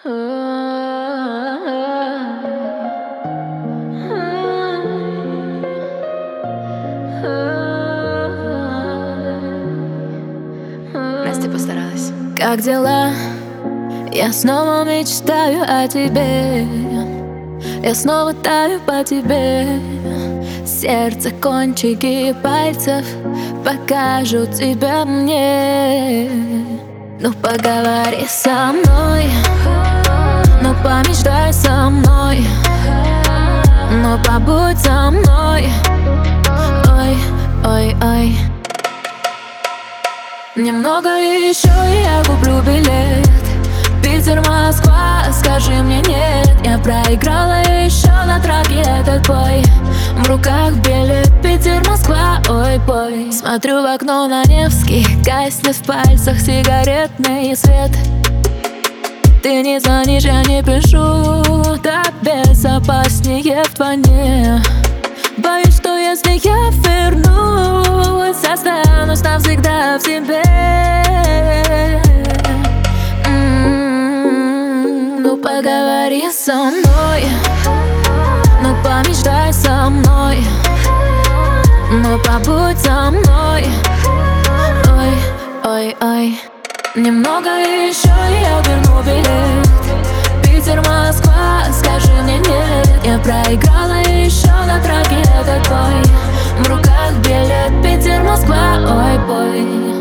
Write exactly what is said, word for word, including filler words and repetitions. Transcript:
Настя постаралась. Как дела? Я снова мечтаю о тебе. Я снова таю по тебе. Сердце, кончики пальцев покажут тебя мне. Ну поговори со мной, ну помечтай со мной, ну побудь со мной. Ой, ой, ой. Немного еще и я куплю билет. Питер, Москва, скажи мне нет. Я проиграла еще на траке этот бой. В руках билет, Питер, Москва, ой, бой. Смотрю в окно на Невский, гаснет в пальцах сигаретный свет. Ты не звонишь, я не пишу, так безопаснее вдвойне. Боюсь, что если я вернусь, останусь навсегда в тебе. М-м-м, ну поговори со мной, ну помечтай со мной, ну побудь со мной. Ой, ой, ой. Немного еще и я верну билет. Питер, Москва, скажи мне нет. Я проиграла еще на траке этот бой. В руках билет, Питер, Москва, ой, бой.